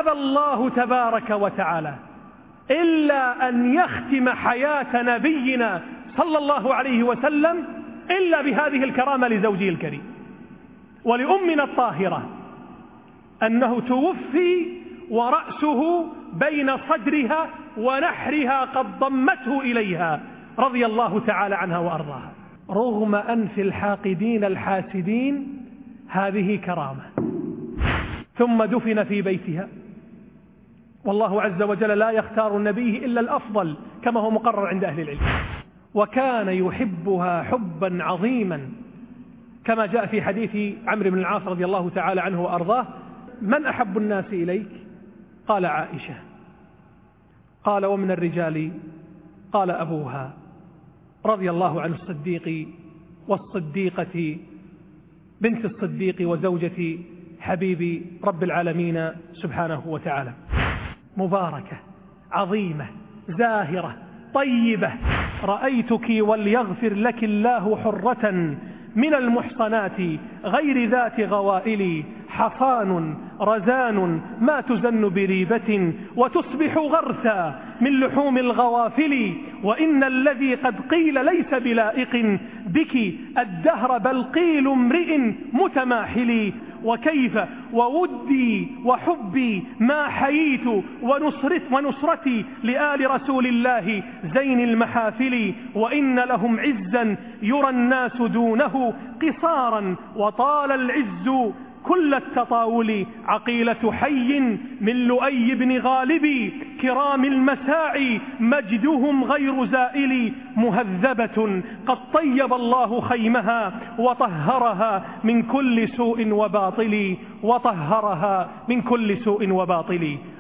أبى الله تبارك وتعالى إلا أن يختم حياة نبينا صلى الله عليه وسلم إلا بهذه الكرامة لزوجه الكريم ولأمنا الطاهرة، أنه توفي ورأسه بين صدرها ونحرها قد ضمته إليها رضي الله تعالى عنها وأرضاها، رغم أنف الحاقدين الحاسدين هذه كرامة. ثم دفن في بيتها، والله عز وجل لا يختار النبي إلا الأفضل كما هو مقرر عند أهل العلم، وكان يحبها حبا عظيما كما جاء في حديث عمرو بن العاص رضي الله تعالى عنه وأرضاه: من أحب الناس إليك؟ قال عائشة. قال ومن الرجال؟ قال أبوها رضي الله عن الصديق والصديقة بنت الصديق وزوجة حبيب رب العالمين سبحانه وتعالى. مباركة عظيمة زاهرة طيبة، رأيتك وليغفر لك الله حرة من المحصنات غير ذات غوائل، حصان رزان ما تزن بريبة، وتصبح غرثا من لحوم الغوافل، وإن الذي قد قيل ليس بلائق بك الدهر بل قيل امرئ متماحل، وكيف وودي وحبي ما حييت ونصرتي لآل رسول الله زين المحافل، وإن لهم عزا يرى الناس دونه قصارا وطال العز كل التطاول، عقيلة حي من لؤي بن غالب كرام المساعي مجدهم غير زائل، مهذبة قد طيب الله خيمها وطهرها من كل سوء وباطل، وطهرها من كل سوء وباطل.